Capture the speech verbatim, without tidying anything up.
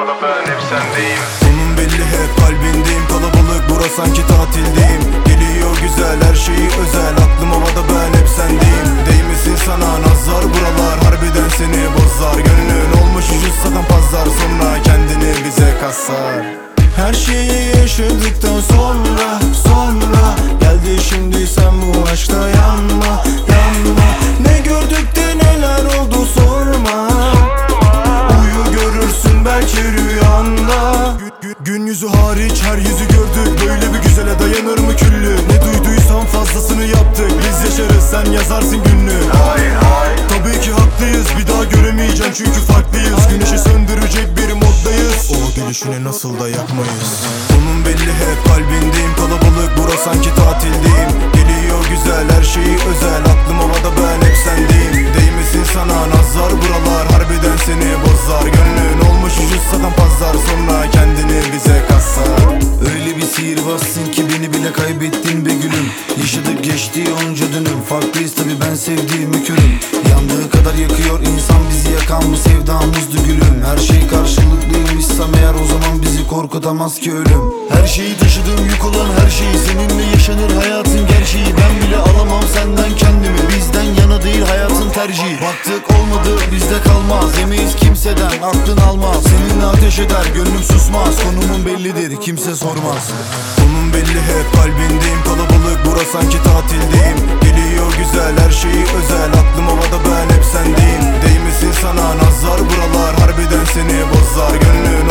havada ben hep sendeyim. Sonun belli hep kalbindeyim. Kalabalık bura sanki tatildeyim. Geliyor güzel her şeyi özel. Aklım havada ben hep sendeyim. Değmesin sana nazar buralar. Harbiden seni bozar. Gönlün olmuş ucuz satan pazar. Sonra kendini bize kasar. Her şeyi yaşadıktan sonra Sonra geldi şimdi sen bu aşkta yanma Yanma. Ne gördük de neler oldu sorma. Uyu görürsün belki rüyanda. Gün, gün yüzü hariç her yüzü gördük. Böyle bir güzele dayanır mı küllü? Ne duyduysan fazlasını yaptık. Biz yaşarız sen yazarsın günlüğü. Tabii ki haklıyız, bir daha göremeyeceğim çünkü farklıyız. Güneşi söndürecek bir moddayız. O gelişine nasıl da yakmayız. Sonun belli hep kalbindeyim. Kalabalık bura sanki tatildeyim. Geliyor güzel her şeyi özel. Aklım havada ben hep sendeyim. Değmesin sana nazar buralar. Harbiden seni bozar. Gönlün olmuş ucuz satan pazar. Sonra kendini bize kasar. Öyle bir sihirbazsın ki beni bile kaybettin be gülüm. Yaşadık geçti onca dönüm. Farklıyız tabi ben sevdiğimi körüm. Yandığı kadar yakıyor insan bizi yakan bu sevdamızdı gülüm. Her şey karşılıklıymışsam eğer o zaman bizi korkutamaz ki ölüm. Her şeyi taşıdığım yük olan her şeyi, seninle yaşanır hayatın gerçeği. Ben bile alamam senden kendimi, bizden yana değil hayatın tercihi. Baktık olmadı bizde kalmaz, yemeyiz kimseden aklın almaz. Seninle ateş eder gönlüm susmaz, konumun bellidir kimse sormaz. Sonun belli hep kalbindeyim. Kalabalık bura sanki tatildeyim. Geliyor güzel her şeyi özel. Aklım havada ben hep sendeyim. Değmesin sana nazar buralar. Harbiden seni bozar. Gönlün